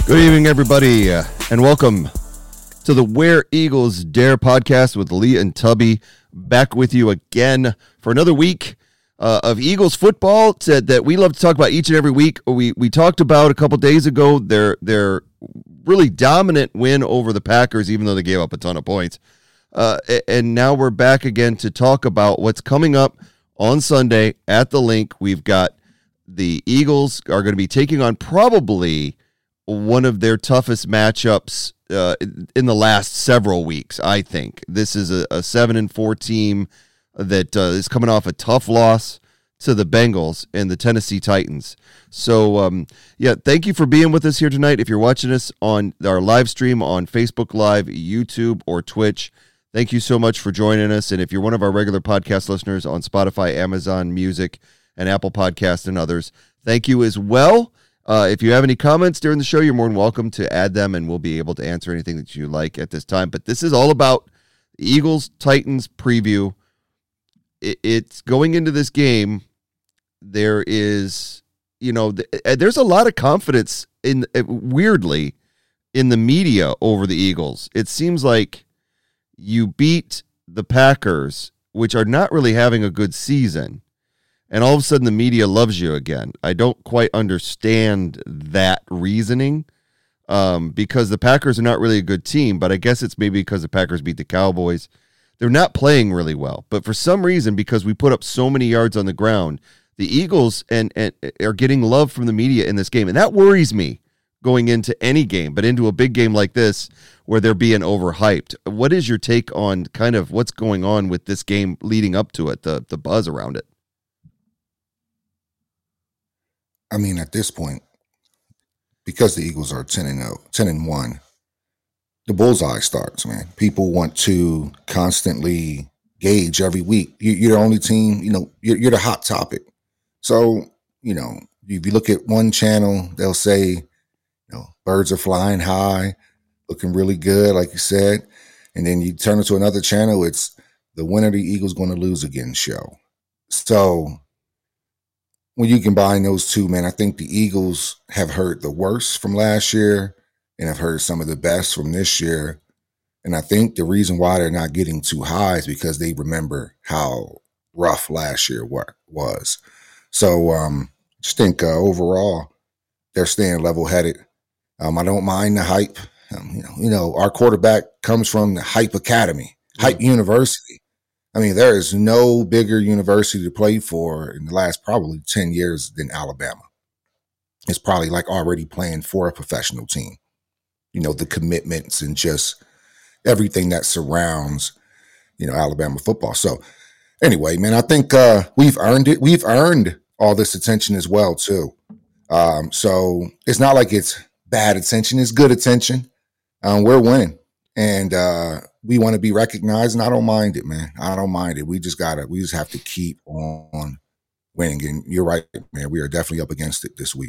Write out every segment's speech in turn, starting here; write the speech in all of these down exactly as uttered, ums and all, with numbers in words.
Good evening, everybody, uh, and welcome to the Where Eagles Dare podcast with Lee and Tubby. Back with you again for another week uh, of Eagles football to, that we love to talk about each and every week. We we talked about a couple days ago their their really dominant win over the Packers, even though they gave up a ton of points. Uh, and now we're back again to talk about what's coming up on Sunday at the Link. We've got the Eagles are going to be taking on probably one of their toughest matchups uh, in the last several weeks, I think. This is a, a seven and four team that uh, is coming off a tough loss to the Bengals and the Tennessee Titans. So, um, yeah, thank you for being with us here tonight. If you're watching us on our live stream on Facebook Live, YouTube, or Twitch, thank you so much for joining us. And if you're one of our regular podcast listeners on Spotify, Amazon Music, and Apple Podcasts and others, thank you as well. Uh, if you have any comments during the show, you're more than welcome to add them, and we'll be able to answer anything that you like at this time. But this is all about the Eagles-Titans preview. It, it's going into this game, there is, you know, th- there's a lot of confidence, in weirdly, in the media over the Eagles. It seems like you beat the Packers, which are not really having a good season, and all of a sudden the media loves you again. I don't quite understand that reasoning um, because the Packers are not really a good team, but I guess it's maybe because the Packers beat the Cowboys. They're not playing really well, but for some reason, because we put up so many yards on the ground, the Eagles and, and are getting love from the media in this game, and that worries me going into any game, but into a big game like this where they're being overhyped. What is your take on kind of what's going on with this game leading up to it, the the buzz around it? I mean, at this point, because the Eagles are ten and oh, ten and one, the bullseye starts, man. People want to constantly gauge every week. You're the only team, you know, you're, you're the hot topic. So, you know, if you look at one channel, they'll say, you know, birds are flying high, looking really good, like you said. And then you turn it to another channel, it's the winner of the Eagles going to lose again show. So when you combine those two, man, I think the Eagles have heard the worst from last year and have heard some of the best from this year. And I think the reason why they're not getting too high is because they remember how rough last year was. So um, just think uh, overall, they're staying level-headed. Um, I don't mind the hype. Um, you know, you know, our quarterback comes from the Hype Academy, Hype yeah. University. I mean, there is no bigger university to play for in the last probably ten years than Alabama. It's probably like already playing for a professional team. You know, the commitments and just everything that surrounds, you know, Alabama football. So anyway, man, I think uh, we've earned it. We've earned all this attention as well, too. Um, so it's not like it's bad attention. It's good attention. Um, we're winning. And uh, we want to be recognized, and I don't mind it, man. I don't mind it. We just got to, we just have to keep on winning. And you're right, man. We are definitely up against it this week.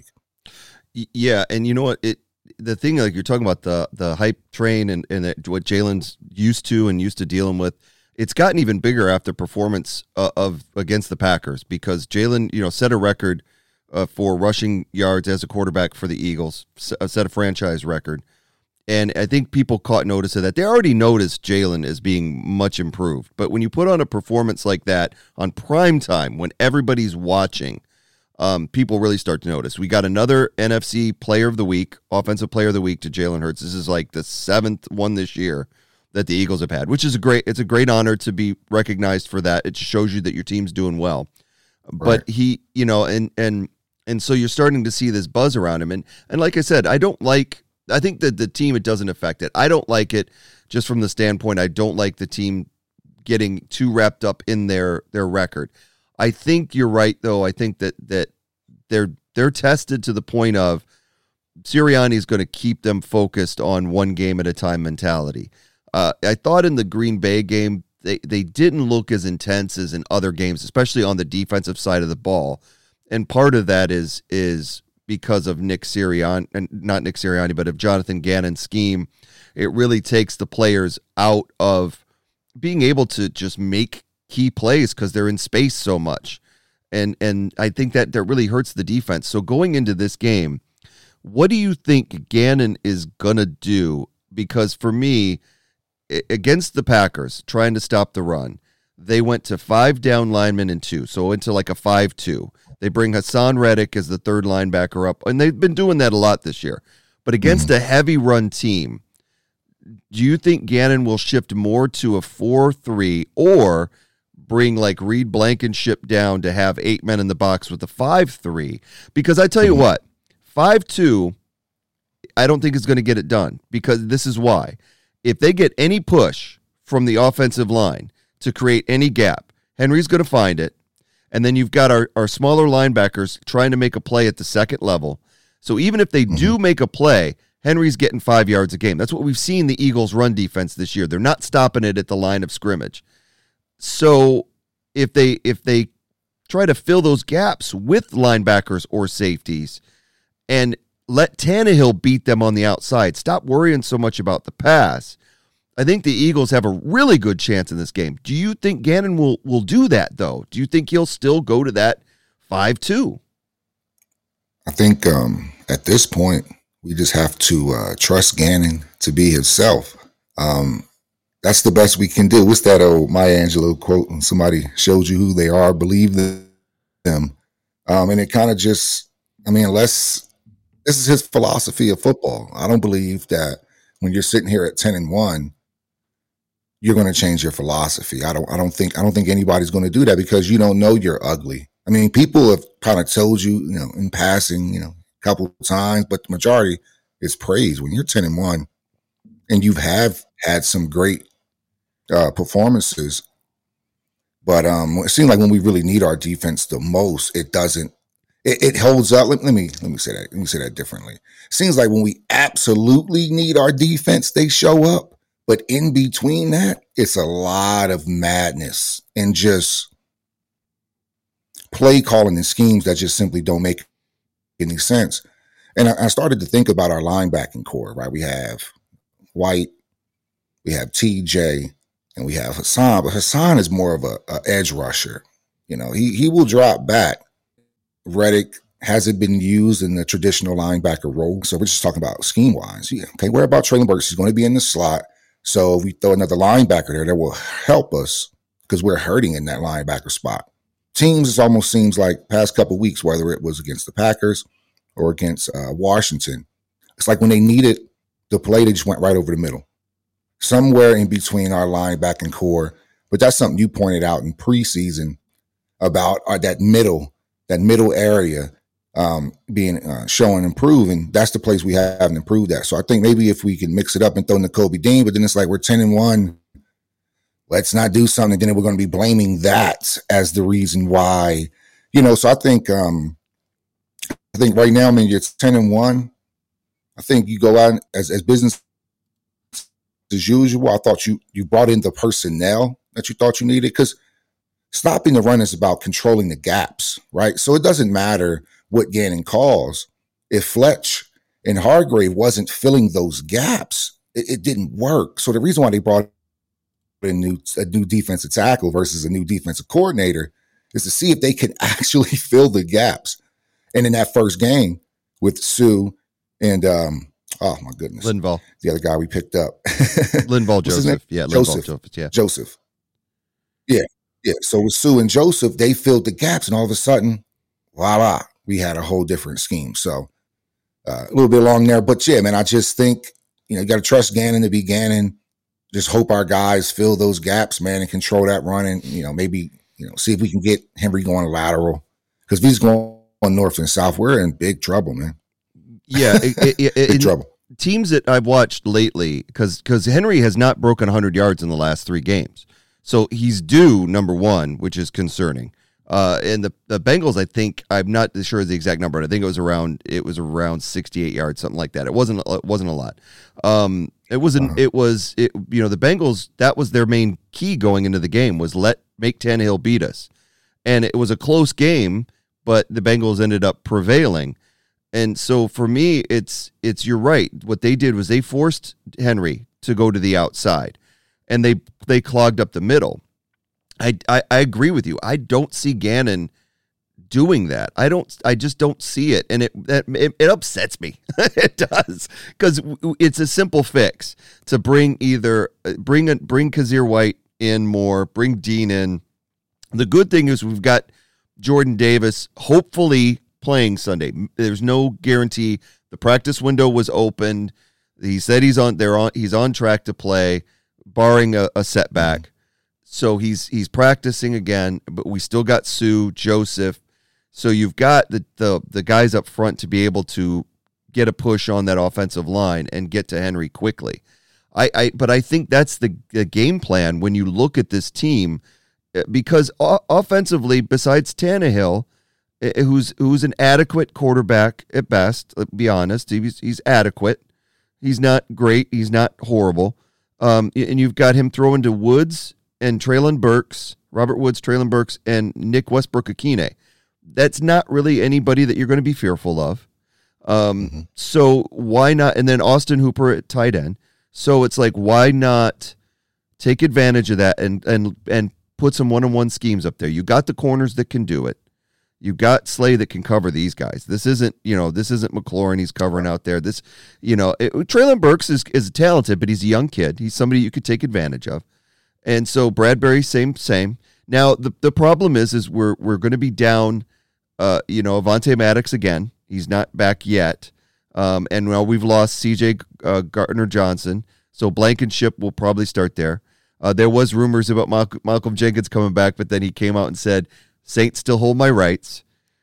Yeah, and you know what? It the thing, like you're talking about the the hype train and, and the, what Jalen's used to and used to dealing with, it's gotten even bigger after performance uh, of against the Packers because Jalen, you know, set a record uh, for rushing yards as a quarterback for the Eagles, set a franchise record. And I think people caught notice of that. They already noticed Jalen as being much improved. But when you put on a performance like that on prime time, when everybody's watching, um, people really start to notice. We got another N F C Player of the Week, Offensive Player of the Week to Jalen Hurts. This is like the seventh one this year that the Eagles have had, which is a great. It's a great honor to be recognized for that. It just shows you that your team's doing well. Right. But he, you know, and and and so you're starting to see this buzz around him. And and like I said, I don't like. I think that the team, it doesn't affect it. I don't like it just from the standpoint, I don't like the team getting too wrapped up in their, their record. I think you're right, though. I think that that they're they're tested to the point of Sirianni is going to keep them focused on one game at a time mentality. Uh, I thought in the Green Bay game, they, they didn't look as intense as in other games, especially on the defensive side of the ball. And part of that is is because of Nick Sirianni, and not Nick Sirianni, but of Jonathan Gannon's scheme. It really takes the players out of being able to just make key plays because they're in space so much. And and I think that that really hurts the defense. So going into this game, What do you think Gannon is going to do? Because for me, against the Packers, trying to stop the run, they went to five down linemen and two, so into like a five two. They bring Hassan Reddick as the third linebacker up, and they've been doing that a lot this year. But against mm-hmm. a heavy run team, do you think Gannon will shift more to a four three or bring like Reed Blankenship down to have eight men in the box with a five three? Because I tell you mm-hmm. what, five two, I don't think is going to get it done, because this is why. If they get any push from the offensive line to create any gap, Henry's going to find it. And then you've got our, our smaller linebackers trying to make a play at the second level. So even if they mm-hmm. do make a play, Henry's getting five yards a game. That's what we've seen the Eagles' run defense this year. They're not stopping it at the line of scrimmage. So if they if they try to fill those gaps with linebackers or safeties and let Tannehill beat them on the outside, stop worrying so much about the pass, I think the Eagles have a really good chance in this game. Do you think Gannon will, will do that, though? Do you think he'll still go to that five two? I think um, at this point, we just have to uh, trust Gannon to be himself. Um, that's the best we can do. What's that old Maya Angelou quote? When somebody shows you who they are, believe them. Um, and it kind of just, I mean, unless this is his philosophy of football. I don't believe that when you're sitting here at ten and one, you're going to change your philosophy. I don't, I don't think, I don't think anybody's going to do that, because you don't know you're ugly. I mean, people have kind of told you, you know, in passing, you know, a couple of times, but the majority is praise. When you're ten and one and you have had some great uh, performances, but um, it seems like when we really need our defense the most, it doesn't, it, it holds up. Let, let me, let me say that, let me say that differently. It seems like when we absolutely need our defense, they show up. But in between that, it's a lot of madness and just play calling and schemes that just simply don't make any sense. And I, I started to think about our linebacking core, right? We have White, we have T J, and we have Hassan. But Hassan is more of a, a edge rusher. You know, he he will drop back. Reddick hasn't been used in the traditional linebacker role. So we're just talking about scheme-wise. Yeah, okay, where about Traylon Burks? He's going to be in the slot. So if we throw another linebacker there, that will help us, because we're hurting in that linebacker spot. Teams, it almost seems like past couple of weeks, whether it was against the Packers or against uh, Washington, it's like when they needed the play, they just went right over the middle, somewhere in between our linebacking core. But that's something you pointed out in preseason about uh, that middle, that middle area um, being uh, showing improving. That's the place we haven't improved at. So I think maybe if we can mix it up and throw Nakobe Dean, but then it's like we're ten and one. Let's not do something. Then we're going to be blaming that as the reason why, you know. So I think, um, I think right now, I mean, it's ten and one. I think you go out as as business as usual. I thought you you brought in the personnel that you thought you needed, because stopping the run is about controlling the gaps, right? So it doesn't matter what Gannon calls. If Fletch and Hargrave wasn't filling those gaps, it, it didn't work. So the reason why they brought a new a new defensive tackle versus a new defensive coordinator is to see if they can actually fill the gaps. And in that first game with Sue and um, oh my goodness, Linval, the other guy we picked up, Linval Joseph, yeah, Joseph, Linval Joseph, yeah, Joseph, yeah, yeah. So with Sue and Joseph, they filled the gaps, and all of a sudden, voila, we had a whole different scheme. So uh, a little bit long there, but yeah, man, I just think, you know, you got to trust Gannon to be Gannon. Just hope our guys fill those gaps, man, and control that run, and, you know, maybe, you know, see if we can get Henry going lateral, because if he's going north and south, we're in big trouble, man. Yeah, it, it, it, big trouble. Teams that I've watched lately, because because Henry has not broken one hundred yards in the last three games, so he's due number one, which is concerning. Uh, and the, the Bengals, I think, I'm not sure the exact number. I think it was around it was around sixty-eight yards, something like that. It wasn't it wasn't a lot. Um, it wasn't. Uh-huh. It was it. You know, the Bengals, that was their main key going into the game, was let make Tannehill beat us, and it was a close game, but the Bengals ended up prevailing. And so for me, it's it's you're right. What they did was they forced Henry to go to the outside, and they they clogged up the middle. I, I, I agree with you. I don't see Gannon doing that. I don't. I just don't see it, and it that, it, it upsets me. It does, because it's a simple fix to bring either bring a, bring Kazir White in more, bring Dean in. The good thing is we've got Jordan Davis hopefully playing Sunday. There's no guarantee. The practice window was opened. He said he's on. They're on. He's on track to play, barring a, a setback. So he's he's practicing again. But we still got Sue, Joseph. So you've got the the the guys up front to be able to get a push on that offensive line and get to Henry quickly. I, I but I think that's the, the game plan when you look at this team, because o- offensively, besides Tannehill, who's who's an adequate quarterback at best, let's be honest, he's he's adequate. He's not great. He's not horrible. Um, and you've got him throwing to Woods and Treylon Burks, Robert Woods, Treylon Burks, and Nick Westbrook-Akine. That's not really anybody that you're going to be fearful of. Um, mm-hmm. So why not? And then Austin Hooper at tight end. So it's like, why not take advantage of that and and and put some one-on-one schemes up there? You got the corners that can do it. You got Slay that can cover these guys. This isn't, you know, this isn't McLaurin he's covering out there. This, you know, it, Treylon Burks is is talented, but he's a young kid. He's somebody you could take advantage of. And so Bradbury, same, same. Now the the problem is, is we're we're going to be down, uh, you know, Avonte Maddox again. He's not back yet. Um, and well, we've lost C J uh, Gardner-Johnson, so Blankenship will probably start there. Uh, there was rumors about Mal- Malcolm Jenkins coming back, but then he came out and said, Saints still hold my rights,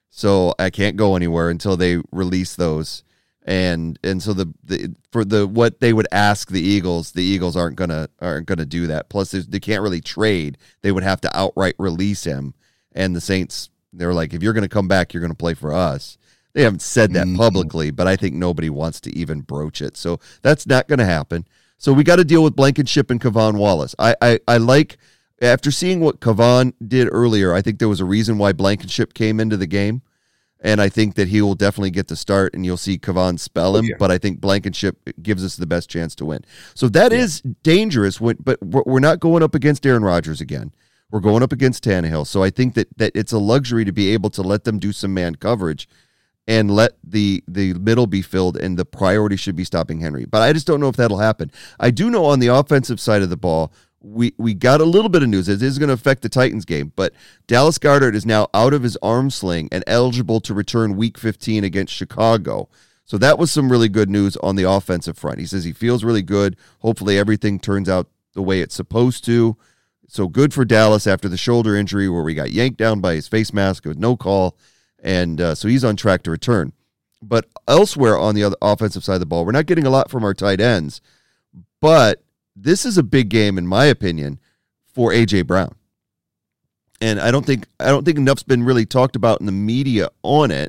so I can't go anywhere until they release those. And and so the, the for the what they would ask the Eagles, the Eagles aren't gonna aren't gonna do that. Plus, they can't really trade; they would have to outright release him. And the Saints, they're like, if you're gonna come back, you're gonna play for us. They haven't said that mm-hmm. publicly, but I think nobody wants to even broach it. So that's not going to happen. So we got to deal with Blankenship and Kavon Wallace. I, I, I like, after seeing what Kavon did earlier, I think there was a reason why Blankenship came into the game. And I think that he will definitely get the start, and you'll see Kavon spell him. Oh, yeah. But I think Blankenship gives us the best chance to win. So that yeah. is dangerous, when, but we're not going up against Aaron Rodgers again. We're going up against Tannehill. So I think that, that it's a luxury to be able to let them do some man coverage and let the the middle be filled, and the priority should be stopping Henry. But I just don't know if that'll happen. I do know on the offensive side of the ball, we, we got a little bit of news. It is going to affect the Titans game, but Dallas Goedert is now out of his arm sling and eligible to return week fifteen against Chicago. So that was some really good news on the offensive front. He says he feels really good. Hopefully everything turns out the way it's supposed to. So good for Dallas after the shoulder injury where we got yanked down by his face mask with no call. And uh, so he's on track to return. But elsewhere on the other offensive side of the ball, we're not getting a lot from our tight ends. But this is a big game, in my opinion, for A J Brown. And I don't think I don't think enough's been really talked about in the media on it,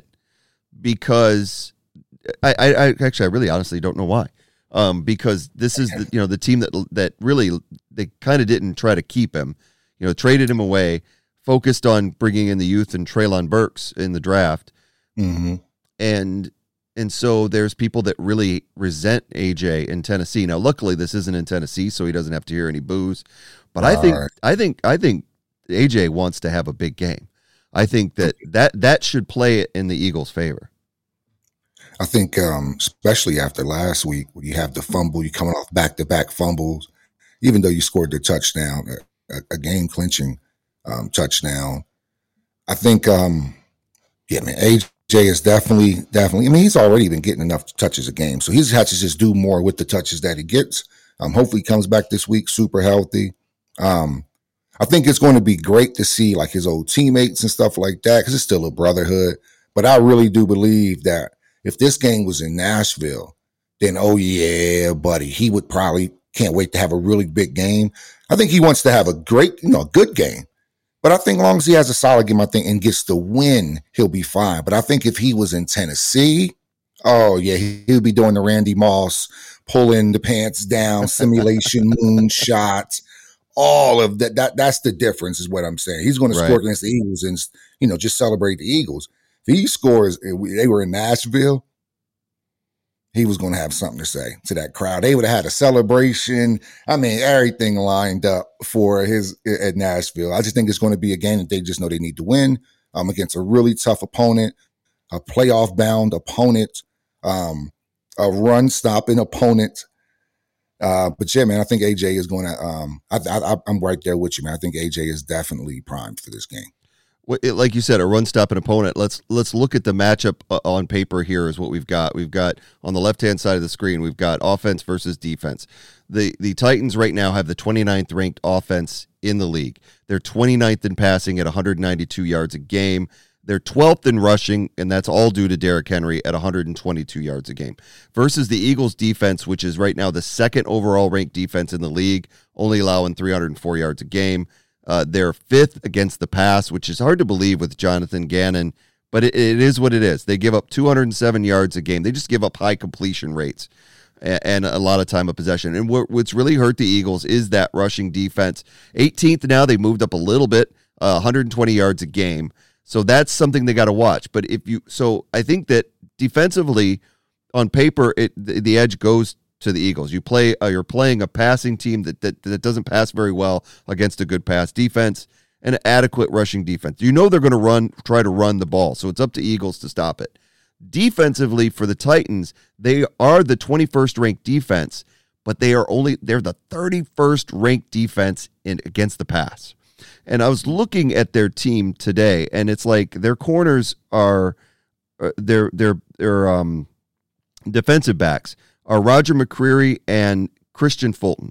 because I, I, I actually I really honestly don't know why. Um, because this is the, you know the team that that really they kind of didn't try to keep him, you know, traded him away. Focused on bringing in the youth and Treylon Burks in the draft. Mm-hmm. And and so there's people that really resent A J in Tennessee. Now, luckily, this isn't in Tennessee, so he doesn't have to hear any boos. But All I think right. I think I think A J wants to have a big game. I think that that, that should play it in the Eagles' favor. I think, um, especially after last week, when you have the fumble, you're coming off back-to-back fumbles, even though you scored the touchdown, a, a game-clinching Um, touchdown. I think, um, yeah, man, A J is definitely, definitely, I mean, he's already been getting enough touches a game. So he has to just do more with the touches that he gets. Um, hopefully he comes back this week super healthy. Um, I think it's going to be great to see like his old teammates and stuff like that, because it's still a brotherhood. But I really do believe that if this game was in Nashville, then, oh, yeah, buddy, he would probably can't wait to have a really big game. I think he wants to have a great, you know, good game. But I think as long as he has a solid game, I think, and gets the win, he'll be fine. But I think if he was in Tennessee, oh, yeah, he'll be doing the Randy Moss, pulling the pants down, simulation, moonshots, all of that. That That's the difference is what I'm saying. He's going to right. score against the Eagles and, you know, just celebrate the Eagles. If he scores, they were in Nashville, he was going to have something to say to that crowd. They would have had a celebration. I mean, everything lined up for his at Nashville. I just think it's going to be a game that they just know they need to win. um, against a really tough opponent, a playoff-bound opponent, um, a run-stopping opponent. Uh, but yeah, man, I think A J is going to. Um, I, I, I'm right there with you, man. I think A J is definitely primed for this game. Well, it, like you said, a run-stopping opponent. Let's let's look at the matchup uh, on paper. Here is what we've got. We've got on the left-hand side of the screen. We've got offense versus defense. The the Titans right now have the twenty-ninth ranked offense in the league. They're twenty-ninth in passing at one hundred ninety-two yards a game. They're twelfth in rushing, and that's all due to Derrick Henry at one hundred twenty-two yards a game. Versus the Eagles' defense, which is right now the second overall ranked defense in the league, only allowing three hundred four yards a game. Uh, they're fifth against the pass, which is hard to believe with Jonathan Gannon, but it, it is what it is. They give up two hundred seven yards a game. They just give up high completion rates and, and a lot of time of possession. And what, what's really hurt the Eagles is that rushing defense. eighteenth now, they moved up a little bit, uh, one hundred twenty yards a game. So that's something they got to watch. But if you, so I think that defensively, on paper, it the, the edge goes to the Eagles. You play, uh, you're playing a passing team that, that that doesn't pass very well against a good pass defense and an adequate rushing defense. You know they're going to run, try to run the ball. So it's up to Eagles to stop it. Defensively for the Titans, they are the twenty-first ranked defense, but they are only they're the thirty-first ranked defense in against the pass. And I was looking at their team today, and it's like their corners are uh, their their their um defensive backs are Roger McCreary and Christian Fulton.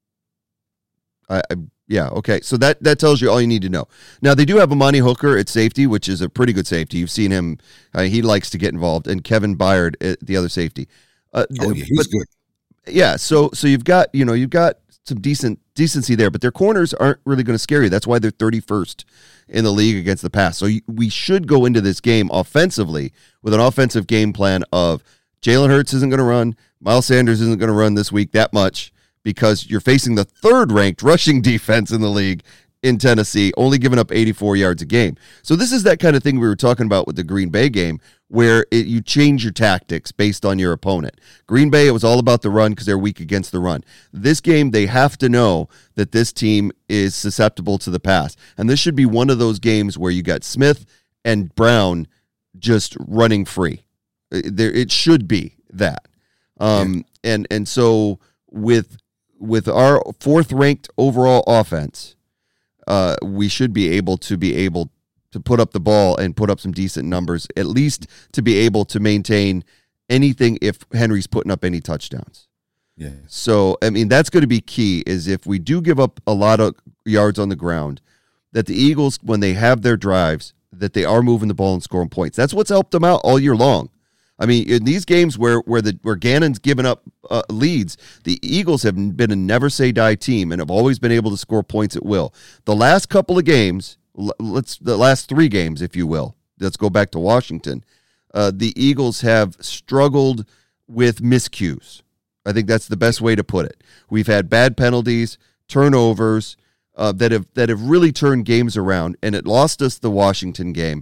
I, I yeah, okay. So that, that tells you all you need to know. Now, they do have Amani Hooker at safety, which is a pretty good safety. You've seen him. Uh, he likes to get involved. And Kevin Byard at the other safety. Uh, oh, yeah, he's but, good. Yeah, so so you've got, you know, you've got some decent decency there, but their corners aren't really going to scare you. That's why they're thirty-first in the league against the pass. So you, we should go into this game offensively with an offensive game plan of Jalen Hurts isn't going to run. Miles Sanders isn't going to run this week that much because you're facing the third-ranked rushing defense in the league in Tennessee, only giving up eighty-four yards a game. So this is that kind of thing we were talking about with the Green Bay game where it, you change your tactics based on your opponent. Green Bay, it was all about the run because they're weak against the run. This game, they have to know that this team is susceptible to the pass. And this should be one of those games where you got Smith and Brown just running free. There, it should be that. Um, yeah. and and so with with our fourth ranked overall offense, uh, we should be able to be able to put up the ball and put up some decent numbers, at least to be able to maintain anything if Henry's putting up any touchdowns. Yeah. So I mean that's going to be key. Is if we do give up a lot of yards on the ground, that the Eagles, when they have their drives, that they are moving the ball and scoring points. That's what's helped them out all year long. I mean, in these games where where the where Gannon's given up uh, leads, the Eagles have been a never say die team and have always been able to score points at will. The last couple of games, let's the last three games, if you will, let's go back to Washington. Uh, the Eagles have struggled with miscues. I think that's the best way to put it. We've had bad penalties, turnovers uh, that have that have really turned games around, and it lost us the Washington game.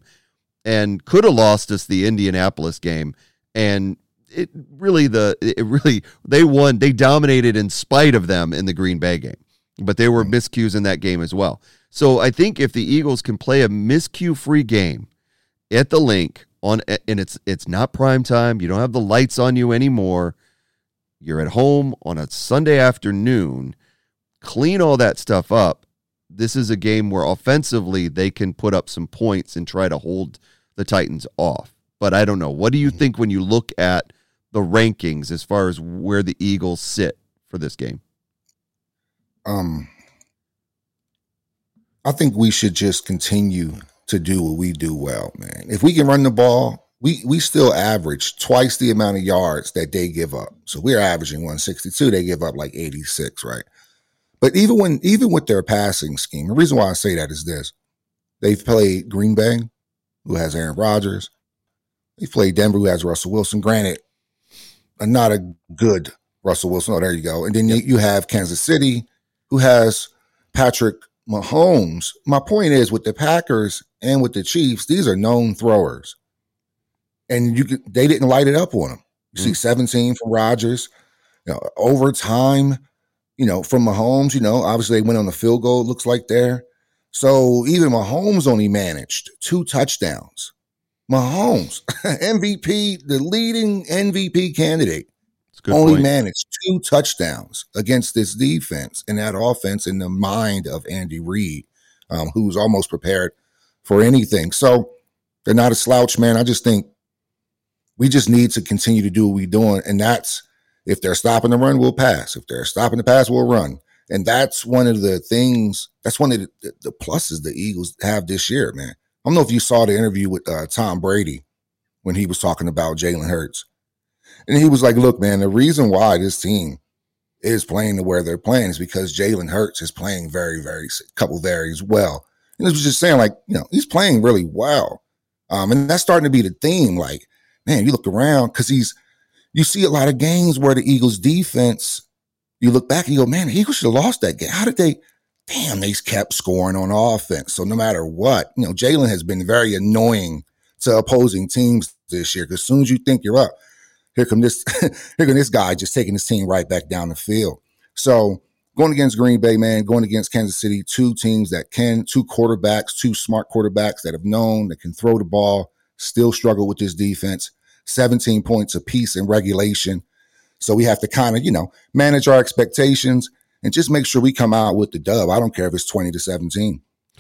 And could have lost us the Indianapolis game, and it really the it really they won. They dominated in spite of them in the Green Bay game, but there were miscues in that game as well. So I think if the Eagles can play a miscue-free game at the Link on, and it's it's not prime time, you don't have the lights on you anymore. You're at home on a Sunday afternoon. Clean all that stuff up. This is a game where offensively they can put up some points and try to hold the Titans off. But I don't know. What do you think when you look at the rankings as far as where the Eagles sit for this game? Um, I think we should just continue to do what we do well, man. If we can run the ball, we we still average twice the amount of yards that they give up. So we're averaging one sixty-two. They give up like eighty-six, right? But even when even with their passing scheme, the reason why I say that is this. They've played Green Bay, who has Aaron Rodgers. They've played Denver, who has Russell Wilson. Granted, not a good Russell Wilson. Oh, there you go. And then you, you have Kansas City, who has Patrick Mahomes. My point is, with the Packers and with the Chiefs, these are known throwers. And you could, they didn't light it up on them. You mm-hmm. see seventeen from Rodgers. You know, overtime, you know, from Mahomes, you know, obviously they went on the field goal, it looks like there. So even Mahomes only managed two touchdowns. Mahomes, M V P, the leading M V P candidate, only point. managed two touchdowns against this defense and that offense in the mind of Andy Reid, um, who's almost prepared for anything. So they're not a slouch, man. I just think we just need to continue to do what we're doing. And that's, if they're stopping the run, we'll pass. If they're stopping the pass, we'll run. And that's one of the things, that's one of the, the pluses the Eagles have this year, man. I don't know if you saw the interview with uh, Tom Brady when he was talking about Jalen Hurts. And he was like, look, man, the reason why this team is playing to where they're playing is because Jalen Hurts is playing very, very, couple very well. And he was just saying, like, you know, he's playing really well. Um, and that's starting to be the theme. Like, man, you look around because he's, you see a lot of games where the Eagles defense, you look back and you go, man, the Eagles should have lost that game. How did they? Damn, they kept scoring on offense. So no matter what, you know, Jalen has been very annoying to opposing teams this year because as soon as you think you're up, here come this, here come this guy just taking his team right back down the field. So going against Green Bay, man, going against Kansas City, two teams that can, two quarterbacks, two smart quarterbacks that have known that can throw the ball, still struggle with this defense, seventeen points apiece in regulation. So we have to kind of, you know, manage our expectations and just make sure we come out with the dub. I don't care if it's twenty to seventeen.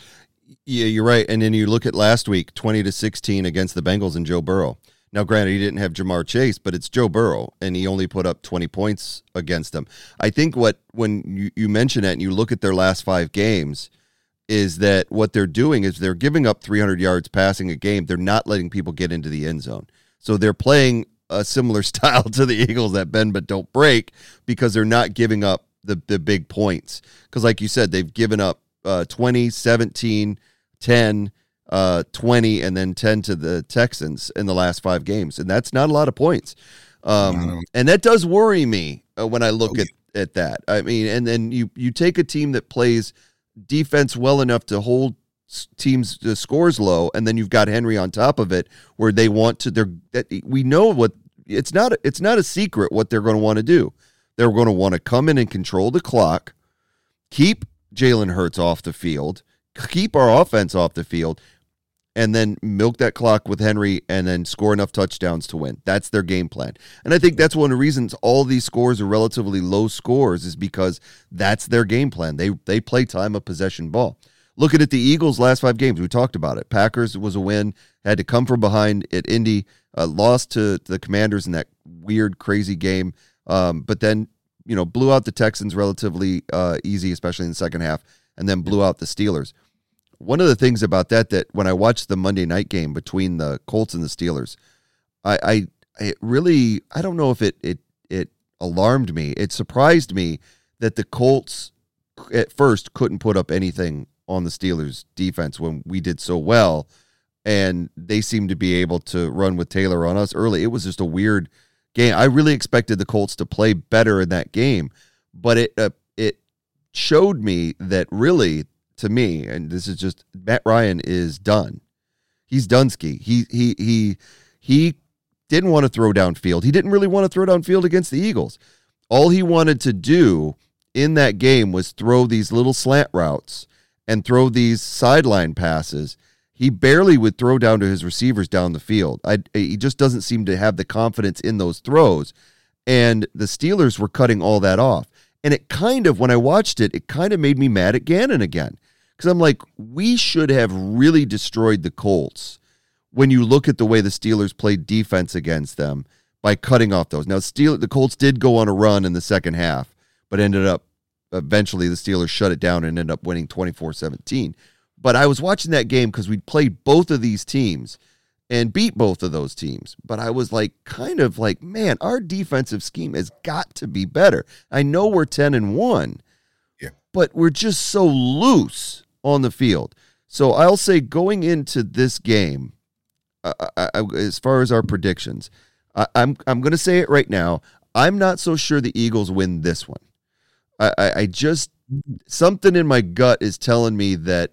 Yeah, you're right. And then you look at last week, twenty to sixteen against the Bengals and Joe Burrow. Now, granted, he didn't have Jamar Chase, but it's Joe Burrow, and he only put up twenty points against them. I think what, when you, you mention that and you look at their last five games, is that what they're doing is they're giving up three hundred yards passing a game. They're not letting people get into the end zone. So they're playing a similar style to the Eagles that bend but don't break because they're not giving up the, the big points. Because like you said, they've given up uh, twenty, seventeen, ten, uh, twenty, and then ten to the Texans in the last five games. And that's not a lot of points. Um, and that does worry me uh, when I look okay. at, at that. I mean, and then you, you take a team that plays defense well enough to hold teams uh, scores low, and then you've got Henry on top of it where they want to, they're, that we know what, it's not, it's not a secret what they're going to want to do. They're going to want to come in and control the clock, keep Jalen Hurts off the field, keep our offense off the field, and then milk that clock with Henry and then score enough touchdowns to win. That's their game plan. And I think that's one of the reasons all these scores are relatively low scores is because that's their game plan. They they play time of possession ball. Looking at the Eagles' last five games, we talked about it. Packers was a win, had to come from behind at Indy, uh, lost to the Commanders in that weird, crazy game, um, but then, you know, blew out the Texans relatively uh, easy, especially in the second half, and then blew out the Steelers. One of the things about that, that when I watched the Monday night game between the Colts and the Steelers, I, I it really, I don't know if it, it, it alarmed me. It surprised me that the Colts at first couldn't put up anything on the Steelers defense when we did so well. And they seemed to be able to run with Taylor on us early. It was just a weird game. I really expected the Colts to play better in that game, but it, uh, it showed me that really, to me, and this is just, Matt Ryan is done. He's done ski. He he he he didn't want to throw downfield. He didn't really want to throw downfield against the Eagles. All he wanted to do in that game was throw these little slant routes and throw these sideline passes. He barely would throw down to his receivers down the field. I, he just doesn't seem to have the confidence in those throws. And the Steelers were cutting all that off. And it kind of, when I watched it, it kind of made me mad at Gannon again. Because I'm like, we should have really destroyed the Colts when you look at the way the Steelers played defense against them by cutting off those. Now, Steel, the Colts did go on a run in the second half, but ended up, eventually the Steelers shut it down and ended up winning twenty-four seventeen. But I was watching that game because we played both of these teams and beat both of those teams. But I was like, kind of like, man, our defensive scheme has got to be better. I know we're ten and one, yeah, but we're just so loose on the field. So I'll say going into this game, I, I, I, as far as our predictions, I, I'm I'm going to say it right now. I'm not so sure the Eagles win this one. I, I, I just, something in my gut is telling me that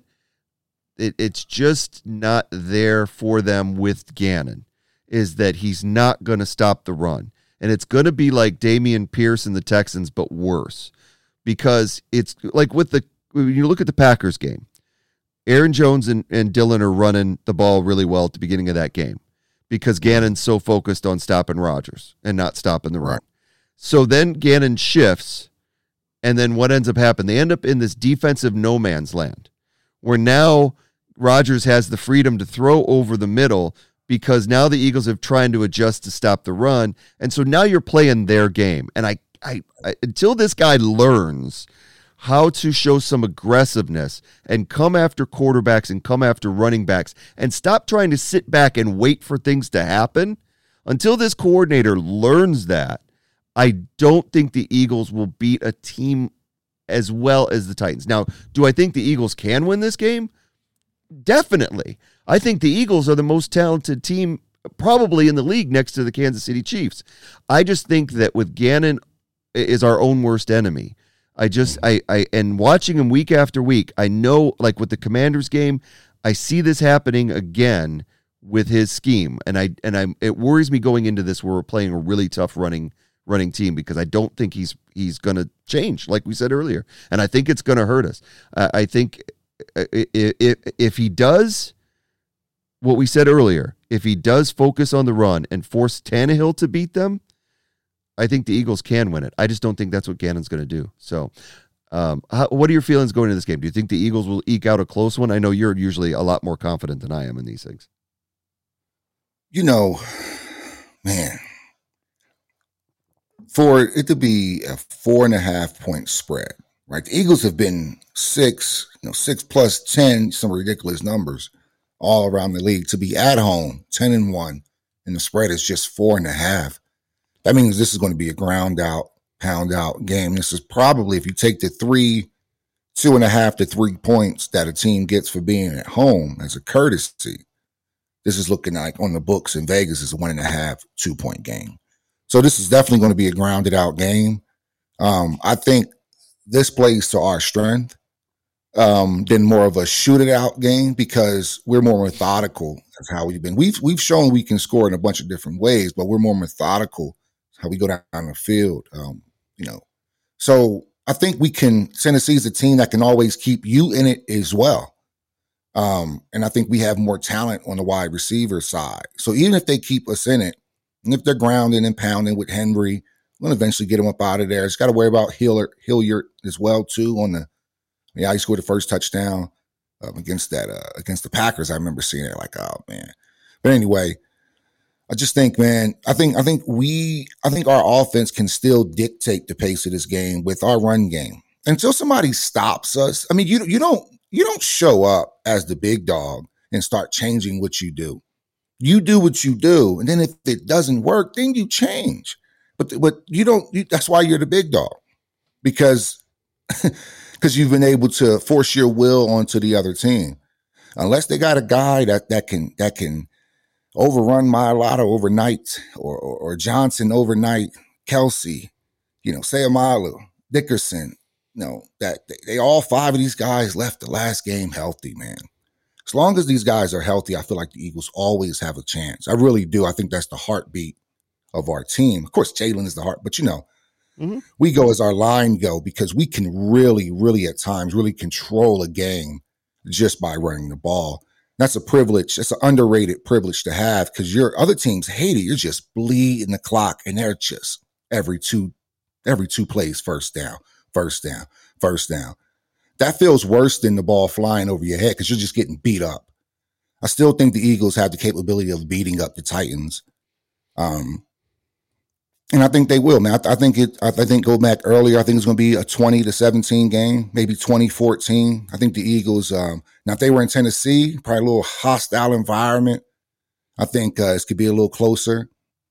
It, it's just not there for them with Gannon, is that he's not going to stop the run. And it's going to be like Damian Pierce and the Texans, but worse. Because it's like with the, when you look at the Packers game, Aaron Jones and, and Dillon are running the ball really well at the beginning of that game because Gannon's so focused on stopping Rodgers and not stopping the run. Right. So then Gannon shifts, and then what ends up happening? They end up in this defensive no man's land where now Rodgers has the freedom to throw over the middle because now the Eagles have trying to adjust to stop the run. And so now you're playing their game. And I, I, I until this guy learns how to show some aggressiveness and come after quarterbacks and come after running backs and stop trying to sit back and wait for things to happen, until this coordinator learns that, I don't think the Eagles will beat a team as well as the Titans. Now, do I think the Eagles can win this game? Definitely. I think the Eagles are the most talented team probably in the league next to the Kansas City Chiefs. I just think that with Gannon is our own worst enemy. I just, I, I, and watching him week after week, I know, like with the Commanders game, I see this happening again with his scheme. And I, and I, it worries me going into this where we're playing a really tough running, running team because I don't think he's, he's going to change, like we said earlier. And I think it's going to hurt us. Uh, I think if, if he does what we said earlier, if he does focus on the run and force Tannehill to beat them, I think the Eagles can win it. I just don't think that's what Gannon's going to do. So um, how, what are your feelings going into this game? Do you think the Eagles will eke out a close one? I know you're usually a lot more confident than I am in these things. You know, man, for it to be a four and a half point spread, right? The Eagles have been six, you know, six plus ten, some ridiculous numbers all around the league. To be at home, ten and one, and the spread is just four and a half. That means this is going to be a ground out, pound out game. This is probably, if you take the three, two and a half to three points that a team gets for being at home as a courtesy, this is looking like on the books in Vegas is a one and a half, two point game. So this is definitely going to be a grounded out game. Um, I think this plays to our strength um, than more of a shoot it out game because we're more methodical. That's how we've been. We've, we've shown we can score in a bunch of different ways, but we're more methodical. How we go down the field, um, you know. So I think we can, Tennessee's a team that can always keep you in it as well. Um, and I think we have more talent on the wide receiver side. So even if they keep us in it, and if they're grounding and pounding with Henry, we're going to eventually get him up out of there. It's got to worry about Hilliard, Hilliard as well, too, on the, yeah, he scored the first touchdown um, against that, uh, against the Packers. I remember seeing it like, oh, man. But anyway, I just think, man, I think, I think we, I think our offense can still dictate the pace of this game with our run game until somebody stops us. I mean, you, you don't, you don't show up as the big dog and start changing what you do. You do what you do. And then if it doesn't work, then you change. But, but you don't, you, that's why you're the big dog because, because you've been able to force your will onto the other team. Unless they got a guy that, that can, that can, overrun Mailata overnight or, or, or Johnson overnight, Kelsey, you know, Sayamalu, Dickerson, you know, that they, they all five of these guys left the last game healthy, man. As long as these guys are healthy, I feel like the Eagles always have a chance. I really do. I think that's the heartbeat of our team. Of course, Jalen is the heart, but you know, mm-hmm. we go as our line go because we can really, really at times really control a game just by running the ball. That's a privilege. It's an underrated privilege to have because your other teams hate it. You're just bleeding the clock, and they're just every two, every two plays, first down, first down, first down. That feels worse than the ball flying over your head because you're just getting beat up. I still think the Eagles have the capability of beating up the Titans, um, and I think they will. Man, I, I think it. I think go back earlier. I think it's going to be a twenty to seventeen game, maybe twenty fourteen. I think the Eagles. Um, now, if they were in Tennessee, probably a little hostile environment. I think uh, it could be a little closer,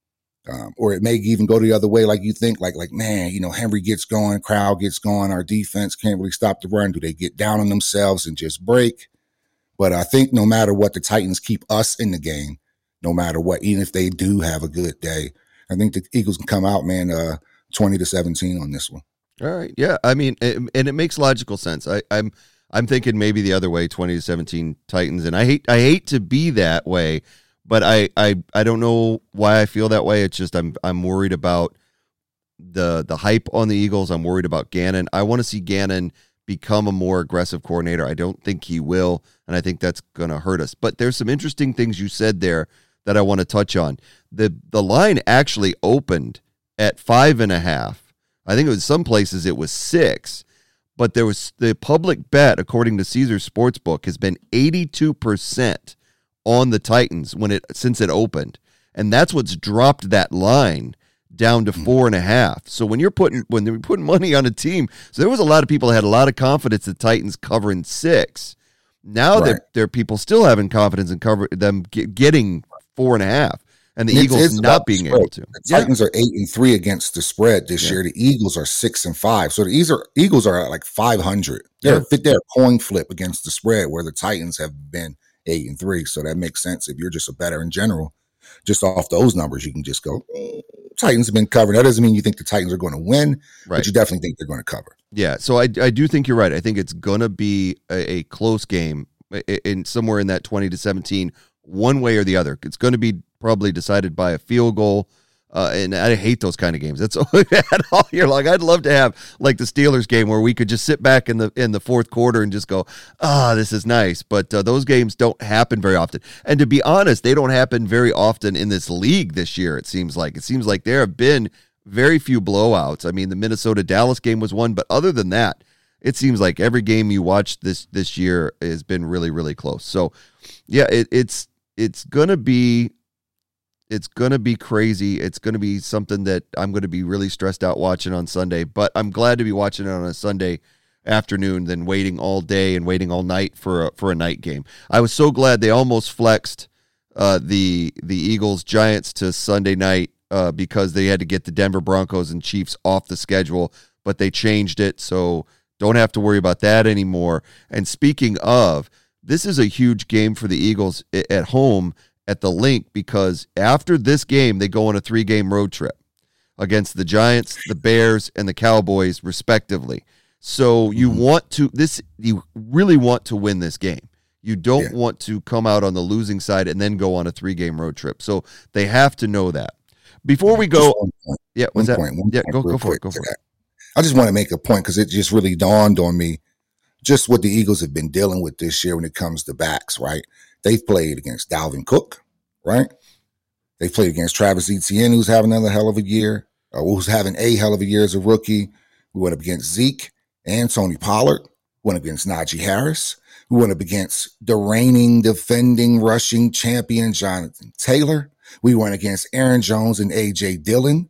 um, or it may even go the other way, like you think. Like, like man, you know, Henry gets going, crowd gets going. Our defense can't really stop the run. Do they get down on themselves and just break? But I think no matter what, the Titans keep us in the game. No matter what, even if they do have a good day. I think the Eagles can come out, man, uh, twenty to seventeen on this one. All right. Yeah. I mean, it, and it makes logical sense. I, I'm, I'm thinking maybe the other way, twenty to seventeen Titans. And I hate, I hate to be that way, but I, I, I don't know why I feel that way. It's just, I'm, I'm worried about the, the hype on the Eagles. I'm worried about Gannon. I want to see Gannon become a more aggressive coordinator. I don't think he will, and I think that's going to hurt us. But there's some interesting things you said there that I want to touch on. The the line actually opened at five and a half. I think it was some places it was six, but there was the public bet, according to Caesars Sportsbook, has been eighty-two percent on the Titans when it since it opened. And that's what's dropped that line down to four and a half. So when you're putting when they're putting money on a team, so there was a lot of people that had a lot of confidence the Titans covering six. Now right. there there are people still having confidence in cover them get, getting four and a half, and the it's, Eagles it's not being able to. The Titans yeah. are eight and three against the spread this yeah. year. The Eagles are six and five. So the Eagles are Eagles are at like five hundred. They're yeah. they're a coin flip against the spread, where the Titans have been eight and three. So that makes sense if you're just a better in general. Just off those numbers, you can just go, oh, Titans have been covered. That doesn't mean you think the Titans are going to win, right. but you definitely think they're going to cover. Yeah, so I, I do think you're right. I think it's going to be a, a close game in somewhere in that twenty to seventeen, one way or the other. It's going to be probably decided by a field goal, uh, and I hate those kind of games. That's all year long. I'd love to have like the Steelers game where we could just sit back in the in the fourth quarter and just go, ah, oh, this is nice. But uh, those games don't happen very often. And to be honest, they don't happen very often in this league this year, it seems like. It seems like there have been very few blowouts. I mean, the Minnesota-Dallas game was one, but other than that, it seems like every game you watch this this year has been really, really close. So, yeah, it, it's it's going to be It's going to be crazy. It's going to be something that I'm going to be really stressed out watching on Sunday, but I'm glad to be watching it on a Sunday afternoon than waiting all day and waiting all night for a, for a night game. I was so glad they almost flexed uh, the the Eagles Giants to Sunday night uh, because they had to get the Denver Broncos and Chiefs off the schedule, but they changed it, so don't have to worry about that anymore. And speaking of, this is a huge game for the Eagles at home at the Link, because after this game, they go on a three-game road trip against the Giants, the Bears, and the Cowboys, respectively. So you mm-hmm. want to this you really want to win this game. You don't yeah. want to come out on the losing side and then go on a three-game road trip. So they have to know that. Before we go, yeah, what's that? Point, yeah, go go for it. Go for it. I just want to make a point because it just really dawned on me just what the Eagles have been dealing with this year when it comes to backs, right? They've played against Dalvin Cook, right? They played against Travis Etienne, who's having another hell of a year, or who's having a hell of a year as a rookie. We went up against Zeke and Tony Pollard. We went up against Najee Harris. We went up against the reigning, defending, rushing champion, Jonathan Taylor. We went against Aaron Jones and A J Dillon.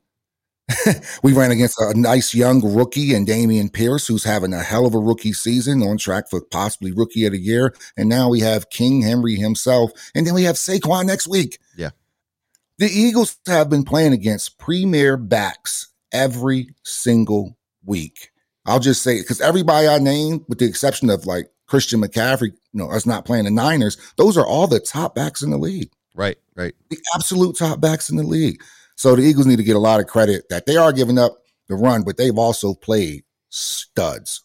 We ran against a nice young rookie and Damian Pierce, who's having a hell of a rookie season, on track for possibly rookie of the year. And now we have King Henry himself. And then we have Saquon next week. Yeah. The Eagles have been playing against premier backs every single week. I'll just say it because everybody I named, with the exception of like Christian McCaffrey, you know, us not playing the Niners, those are all the top backs in the league. Right, right. The absolute top backs in the league. So the Eagles need to get a lot of credit that they are giving up the run, but they've also played studs.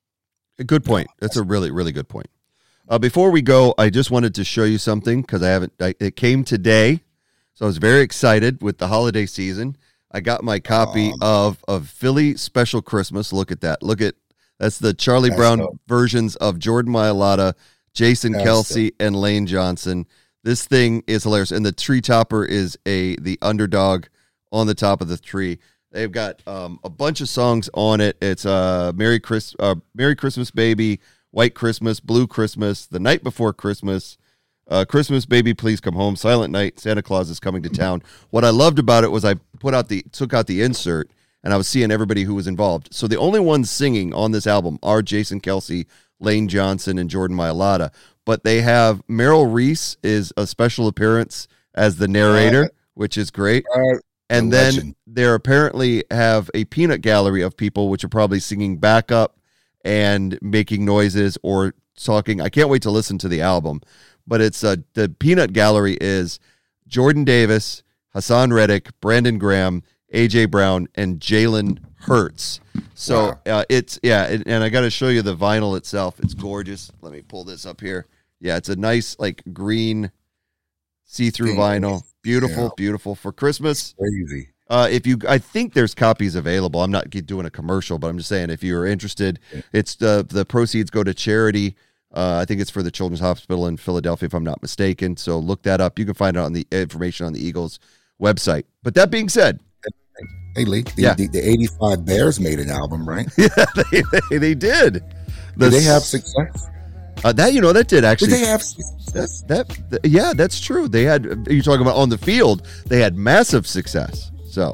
A good point. That's a really, really good point. Uh, before we go, I just wanted to show you something because I haven't. I, it came today, so I was very excited with the holiday season. I got my copy um, of of Philly Special Christmas. Look at that. Look at that's the Charlie Brown dope. versions of Jordan Mailata, Jason that's Kelce, dope. and Lane Johnson. This thing is hilarious, and the tree topper is a the underdog on the top of the tree. They've got um, a bunch of songs on it. It's uh, Merry Chris, uh, Merry Christmas, Baby, White Christmas, Blue Christmas, The Night Before Christmas, uh, Christmas, Baby, Please Come Home, Silent Night, Santa Claus is Coming to Town. What I loved about it was I put out the took out the insert, and I was seeing everybody who was involved. So the only ones singing on this album are Jason Kelce, Lane Johnson, and Jordan Mailata. But they have Meryl Reese is a special appearance as the narrator, uh, which is great. Uh, and then legend. They apparently have a peanut gallery of people, which are probably singing backup and making noises or talking. I can't wait to listen to the album. But it's uh, the peanut gallery is Jordan Davis, Hassan Reddick, Brandon Graham, A J Brown, and Jalen Hurts. So wow. uh, it's, yeah, and, and I got to show you the vinyl itself. It's gorgeous. Let me pull this up here. Yeah, it's a nice, like, green see-through vinyl. Beautiful, yeah. beautiful for Christmas. Crazy. Uh, if you, I think there's copies available. I'm not doing a commercial, but I'm just saying if you're interested, it's the the proceeds go to charity. Uh, I think it's for the Children's Hospital in Philadelphia, if I'm not mistaken. So look that up. You can find it on the information on the Eagles website. But that being said, hey Lee, the, yeah. the, the eighty-five Bears made an album, right? Yeah, they, they, they did. The, did they have success? Uh, that you know that did actually. Did they have success? That, that, that yeah, that's true. They had. You're talking about on the field. They had massive success. So,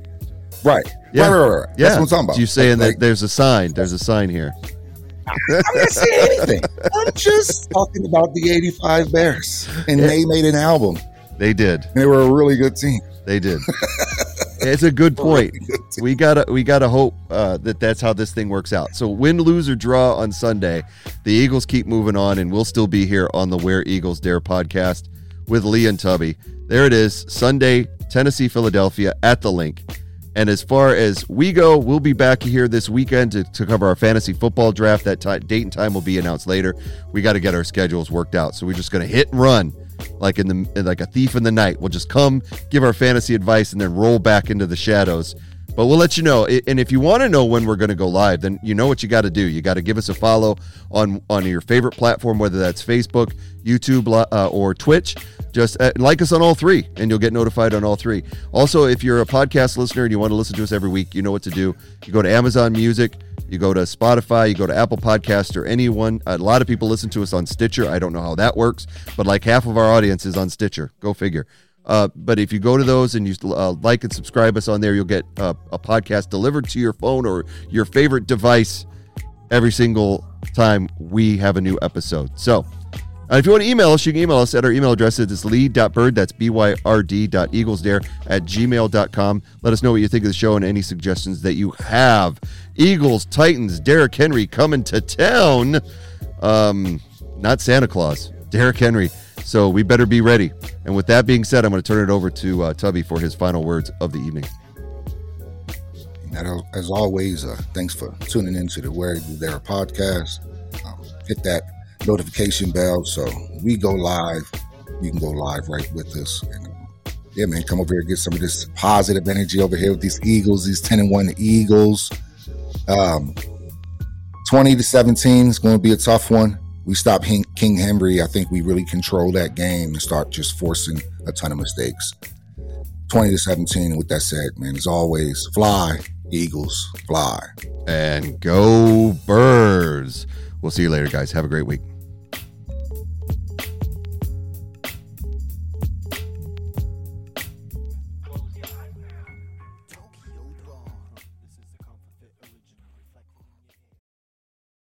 right, yeah, right, right, right. Yeah. That's what I'm talking about. So you're saying like, that there's a sign. There's a sign here. I'm not saying anything. I'm just talking about the eighty-five Bears, and yeah. they made an album. They did. And they were a really good team. They did. It's a good point. We gotta we gotta hope uh, that that's how this thing works out. So win, lose, or draw on Sunday, the Eagles keep moving on, and we'll still be here on the Where Eagles Dare podcast with Lee and Tubby. There it is, Sunday, Tennessee, Philadelphia at the Link. And as far as we go, we'll be back here this weekend to, to cover our fantasy football draft. That t- date and time will be announced later. We got to get our schedules worked out, so we're just going to hit and run. Like in the like a thief in the night. We'll just come, give our fantasy advice, and then roll back into the shadows. But we'll let you know. And if you want to know when we're going to go live, then you know what you got to do. You got to give us a follow on, on your favorite platform, whether that's Facebook, YouTube, uh, or Twitch. Just uh, like us on all three, and you'll get notified on all three. Also, if you're a podcast listener and you want to listen to us every week, you know what to do. You go to Amazon Music, you go to Spotify, you go to Apple Podcasts, or anyone. A lot of people listen to us on Stitcher. I don't know how that works, but like half of our audience is on Stitcher. Go figure. Uh, but if you go to those and you uh, like and subscribe us on there, you'll get uh, a podcast delivered to your phone or your favorite device every single time we have a new episode. So uh, if you want to email us, you can email us at our email address. It's lee dot bird, that's B Y R D dot eaglesdare at gmail dot com. Let us know what you think of the show and any suggestions that you have. Eagles, Titans, Derrick Henry coming to town. Um, not Santa Claus, Derrick Henry. So we better be ready. And with that being said, I'm going to turn it over to uh, Tubby for his final words of the evening. And as always, uh, thanks for tuning into the Where Eagles Dare podcast. Um, hit that notification bell so we go live. You can go live right with us. And uh, yeah, man, come over here and get some of this positive energy over here with these Eagles, these ten and one Eagles. Um, twenty to seventeen is going to be a tough one. We stop King Henry. I think we really control that game and start just forcing a ton of mistakes. twenty to seventeen. With that said, man, as always, fly, Eagles, fly. And go Birds. We'll see you later, guys. Have a great week.